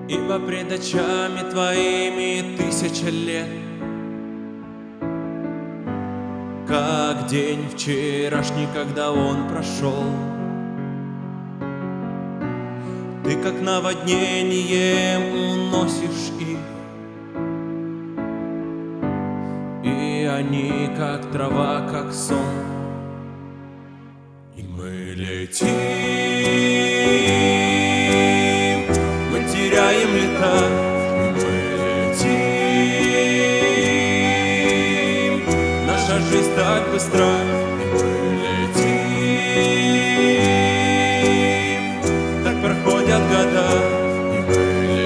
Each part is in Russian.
ибо пред очами Твоими 1000 лет, как день вчерашний, когда он прошел. Ты как наводнением уносишь их, и они как трава, как сон. И мы летим, мы теряем лета, и мы летим. Наша жизнь так быстра, и мы летим. Так проходят года, и мы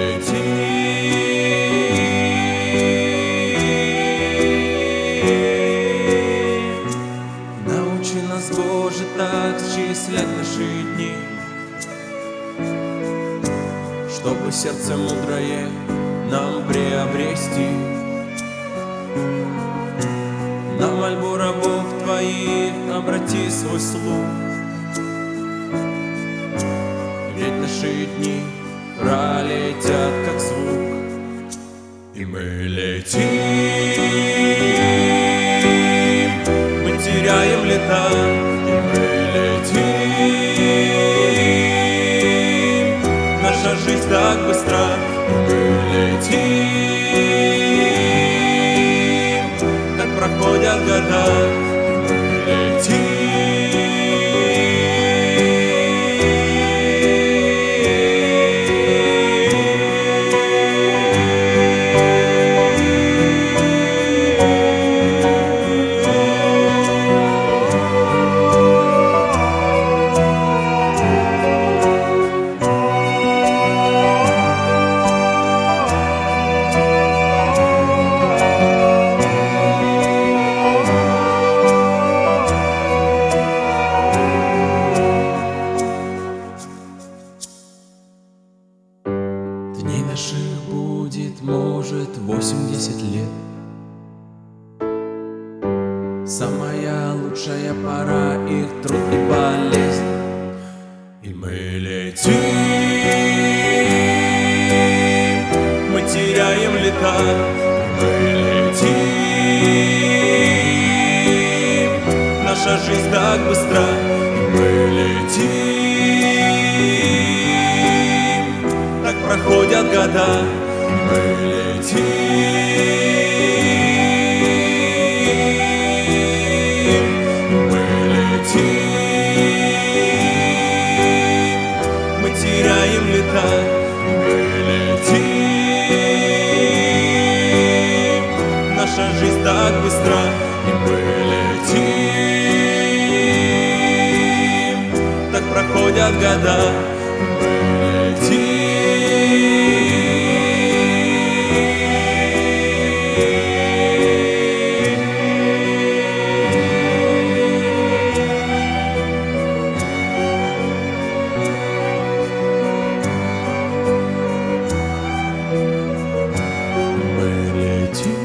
летим. Научи нас, Боже, так счислять наши дни, чтобы сердце мудрое нам приобрести. На мольбу рабов Твоих обрати свой слух, ведь наши дни пролетят, как звук. И мы летим, мы теряем лета, и мы летим. Наша жизнь так быстра, и мы летим. Так проходят года, и мы летим. Дней наших будет, может, 80 лет. Самая лучшая пора, их труд и болезнь. И мы летим, мы теряем лета, мы летим. Наша жизнь так быстра, и мы летим. Так проходят года, и мы летим. Мы летим, мы теряем лета, и мы летим. Наша жизнь так быстра, и мы летим. Так проходят года, и мы летим. Мы летим.